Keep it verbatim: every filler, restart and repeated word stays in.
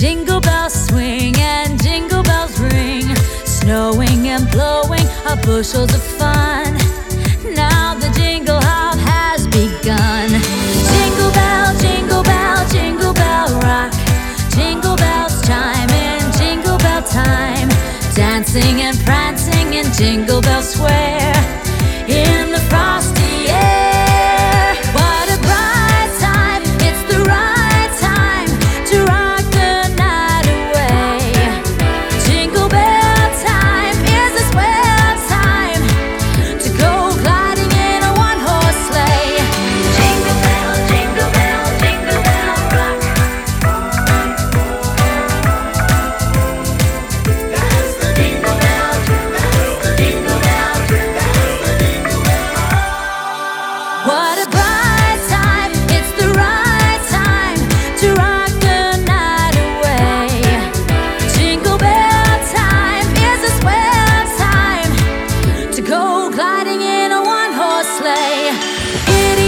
Jingle bells swing and jingle bells ring, snowing and blowing are bushels of fun. Now the jingle hop has begun. Jingle bell, jingle bell, jingle bell rock. Jingle bells chime in jingle bell time, dancing and prancing in Jingle Bell Square in the frosty air. What a bright time, it's the right time to rock the night away. Jingle bell time is a swell time to go gliding in a one-horse sleigh. Jingle bell, jingle bell, jingle bell rock. That's the jingle bell, that's the jingle bell, that's the jingle bell. What a bright time, it's the right time to rock the night away. Jingle bell time is a swell time to go gliding in a one-horse sleigh. It